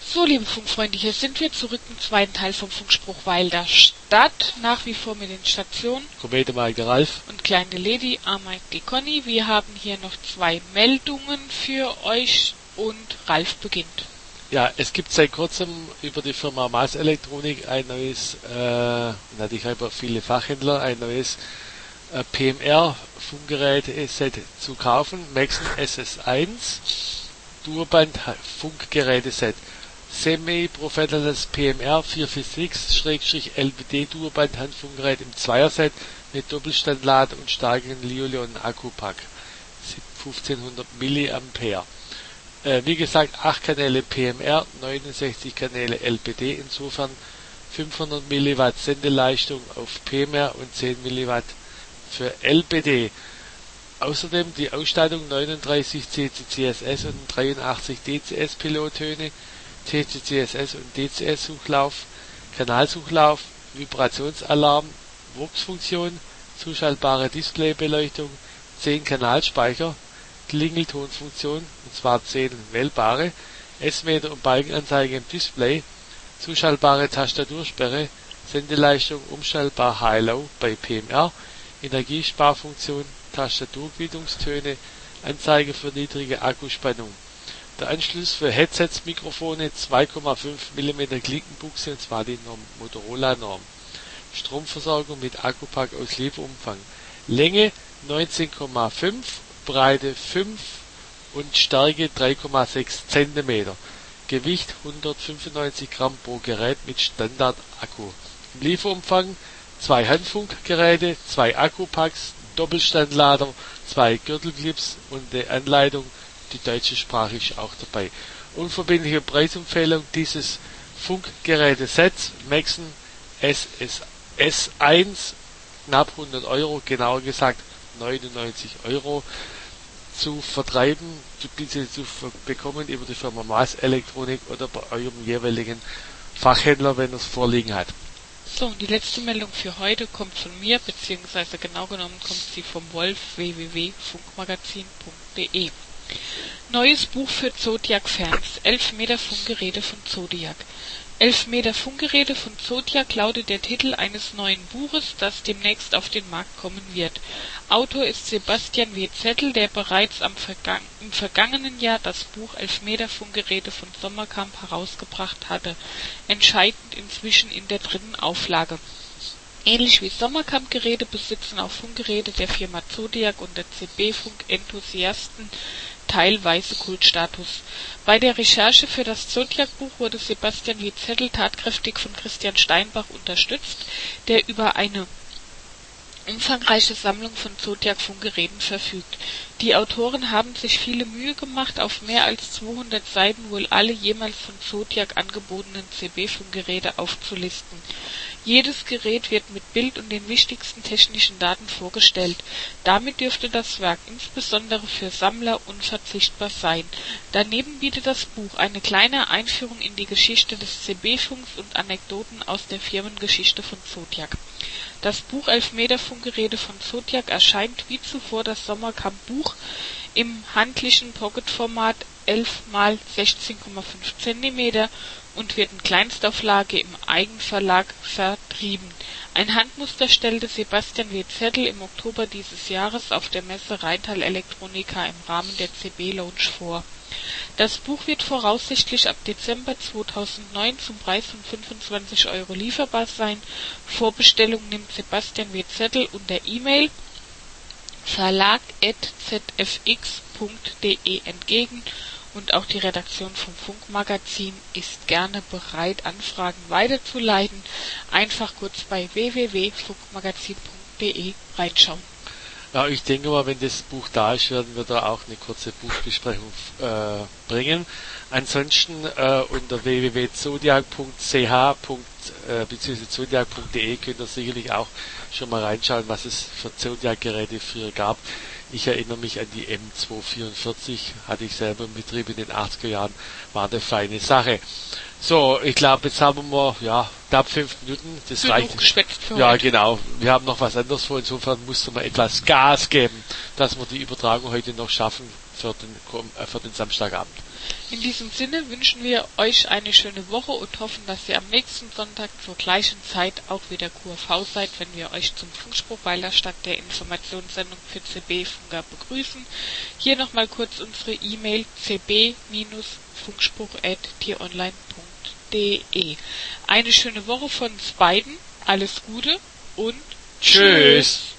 So, liebe Funkfreunde, hier sind wir zurück im zweiten Teil vom Funkspruch Weil der Stadt, nach wie vor mit den Stationen Komete Mike Ralf und Kleine Lady, Mike die Conny. Wir haben hier noch 2 Meldungen für euch und Ralf beginnt. Ja, es gibt seit kurzem über die Firma Maas Elektronik ein neues, ich habe auch viele Fachhändler, ein neues PMR-Funkgeräte-Set zu kaufen. Maxon SS1 Durband-Funkgeräte-Set. Semi-professionelles PMR 446/LBD Durband-Handfunkgerät im Zweierset mit Doppelstandlader und starken Li-Ion-Akkupack. 1500 mA. Wie gesagt, 8 Kanäle PMR, 69 Kanäle LBD, insofern 500 mW Sendeleistung auf PMR und 10 mW für LBD. Außerdem die Ausstattung 39 CCCSS und 83 DCS Pilottöne, CCCSS und DCS Suchlauf, Kanalsuchlauf, Vibrationsalarm, Vox-Funktion, zuschaltbare Displaybeleuchtung, 10 Kanalspeicher, Klingeltonfunktion, und zwar 10 wählbare, S-Meter und Balkenanzeige im Display, zuschaltbare Tastatursperre, Sendeleistung umschaltbar High-Low bei PMR, Energiesparfunktion, Tastaturquietungstöne, Anzeige für niedrige Akkuspannung. Der Anschluss für Headsets, Mikrofone, 2,5 mm Klinkenbuchse, und zwar die Motorola-Norm. Stromversorgung mit Akkupack aus Lieferumfang. Länge 19,5, Breite 5 und Stärke 3,6 cm. Gewicht 195 Gramm pro Gerät mit Standard-Akku. Im Lieferumfang 2 Handfunkgeräte, 2 Akkupacks, Doppelstandlader, 2 Gürtelclips und eine Anleitung, die deutsche Sprache ist auch dabei. Unverbindliche Preisempfehlung dieses Funkgerätesets, Maxon SS1, knapp 100 €, genauer gesagt 99 € zu vertreiben, diese zu bekommen über die Firma Maas Elektronik oder bei eurem jeweiligen Fachhändler, wenn er es vorliegen hat. So, und die letzte Meldung für heute kommt von mir, beziehungsweise genau genommen kommt sie vom Wolf, www.funkmagazin.de. Neues Buch für Zodiac-Fans, 11 Meter Funkgeräte von Zodiac. 11 Meter Funkgeräte von Zodiac lautet der Titel eines neuen Buches, das demnächst auf den Markt kommen wird. Autor ist Sebastian W. Zettel, der bereits im vergangenen Jahr das Buch 11 Meter Funkgeräte von Sommerkamp herausgebracht hatte, entscheidend inzwischen in der 3. Auflage. Ähnlich wie Sommerkamp-Geräte besitzen auch Funkgeräte der Firma Zodiac und der CB-Funk-Enthusiasten teilweise Kultstatus. Bei der Recherche für das Zodiac-Buch wurde Sebastian W. Zettel tatkräftig von Christian Steinbach unterstützt, der über eine umfangreiche Sammlung von Zodiac-Funkgeräten verfügt. Die Autoren haben sich viele Mühe gemacht, auf mehr als 200 Seiten wohl alle jemals von Zodiac angebotenen CB-Funkgeräte aufzulisten. Jedes Gerät wird mit Bild und den wichtigsten technischen Daten vorgestellt. Damit dürfte das Werk insbesondere für Sammler unverzichtbar sein. Daneben bietet das Buch eine kleine Einführung in die Geschichte des CB-Funks und Anekdoten aus der Firmengeschichte von Zodiac. Das Buch 11 Meter Funkgeräte von Zodiac erscheint wie zuvor das Sommerkamp-Buch im handlichen Pocketformat 11 x 16,5 cm und wird in Kleinstauflage im Eigenverlag vertrieben. Ein Handmuster stellte Sebastian W. Zettel im Oktober dieses Jahres auf der Messe Rheintal Electronica im Rahmen der CB Lounge vor. Das Buch wird voraussichtlich ab Dezember 2009 zum Preis von 25 € lieferbar sein. Vorbestellung nimmt Sebastian W. Zettel unter E-Mail verlag@zfx.de entgegen und auch die Redaktion vom Funkmagazin ist gerne bereit, Anfragen weiterzuleiten. Einfach kurz bei www.funkmagazin.de reinschauen. Ja, ich denke mal, wenn das Buch da ist, werden wir da auch eine kurze Buchbesprechung bringen. Ansonsten unter www.zodiac.ch bzw. zodiac.de könnt ihr sicherlich auch schon mal reinschauen, was es für Zodiac-Geräte früher gab. Ich erinnere mich an die M244, hatte ich selber im Betrieb in den 80er Jahren, war eine feine Sache. So, ich glaube, jetzt haben wir, knapp 5 Minuten, das reicht. Ja, genau. Wir haben noch was anderes vor, insofern mussten wir etwas Gas geben, dass wir die Übertragung heute noch schaffen für den Samstagabend. In diesem Sinne wünschen wir euch eine schöne Woche und hoffen, dass ihr am nächsten Sonntag zur gleichen Zeit auch wieder QRV seid, wenn wir euch zum Funkspruchweiler statt der Informationssendung für CB Funker begrüßen. Hier nochmal kurz unsere E-Mail cb-funkspruch@tieronline.de. Eine schöne Woche von uns beiden, alles Gute und Tschüss!